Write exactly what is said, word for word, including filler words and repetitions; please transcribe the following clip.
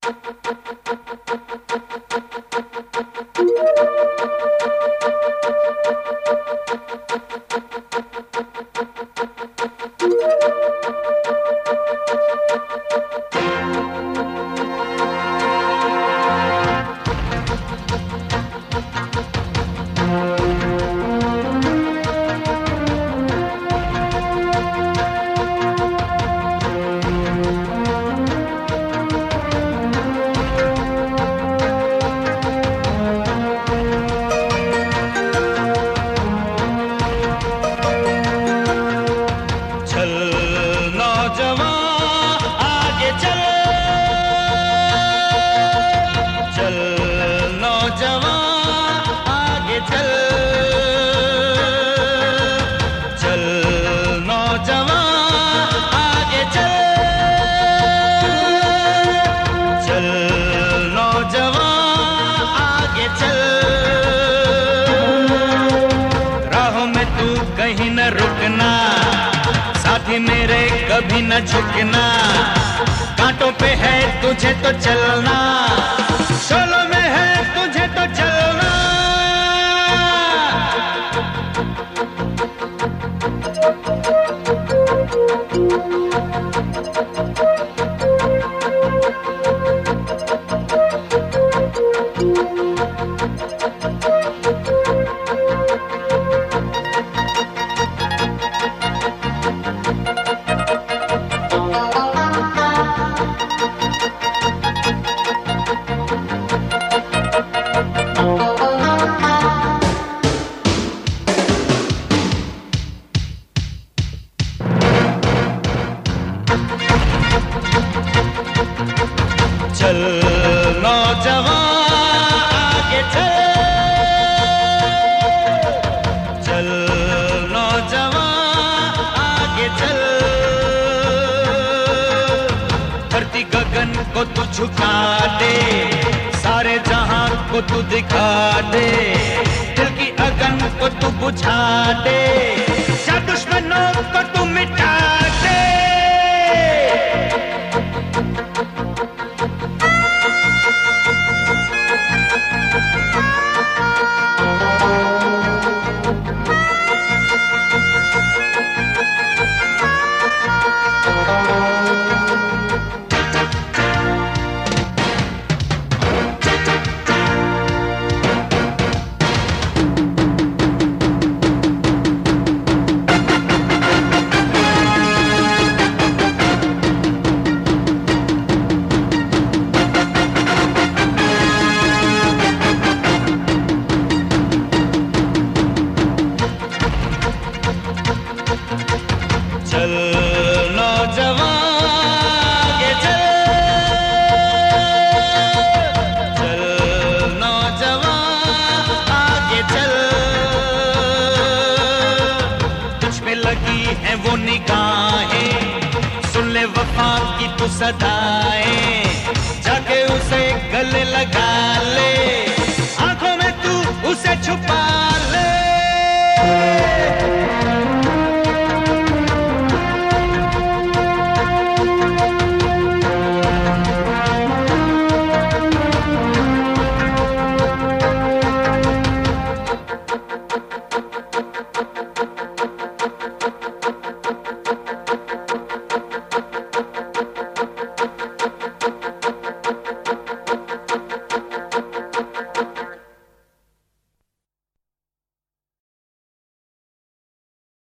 कभी न झुकना, कांटों पे है तुझे तो चलना, शोलों में है तुझे तो चलना। चल नौजवान आगे चल, चल नौजवान आगे चल, धरती गगन को तू झुका दे, सारे जहां को तू दिखा दे, दिल की अगन को तू बुझा दे, जा दुश्मनों को तू मिटा दे। चल नौजवान आगे चल, चल नौजवान आगे चल, तुझ पे लगी है वो निगाहें, सुन ले वफा की तू सदाएं, जाके उसे गले लगा ले, आंखों में तू उसे छुपा ले।